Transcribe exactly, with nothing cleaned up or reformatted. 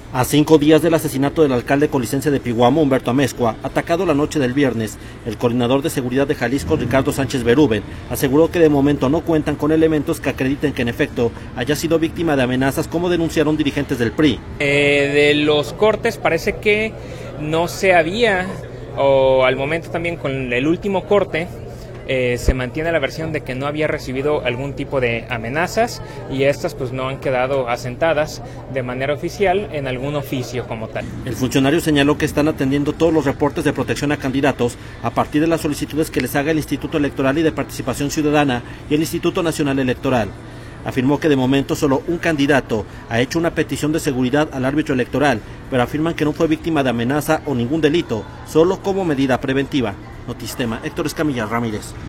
A cinco días del asesinato del alcalde colisense de Piguamo, Humberto Amezcua, atacado la noche del viernes, el coordinador de seguridad de Jalisco, Ricardo Sánchez Berúben, aseguró que de momento no cuentan con elementos que acrediten que en efecto haya sido víctima de amenazas, como denunciaron dirigentes del P R I. Eh, de los cortes parece que no se había, o al momento también con el último corte, Eh, se mantiene la versión de que no había recibido algún tipo de amenazas y estas pues no han quedado asentadas de manera oficial en algún oficio como tal. El funcionario señaló que están atendiendo todos los reportes de protección a candidatos a partir de las solicitudes que les haga el Instituto Electoral y de Participación Ciudadana y el Instituto Nacional Electoral. Afirmó que de momento solo un candidato ha hecho una petición de seguridad al árbitro electoral, pero afirman que no fue víctima de amenaza o ningún delito, solo como medida preventiva. Notistema, Héctor Escamilla Ramírez.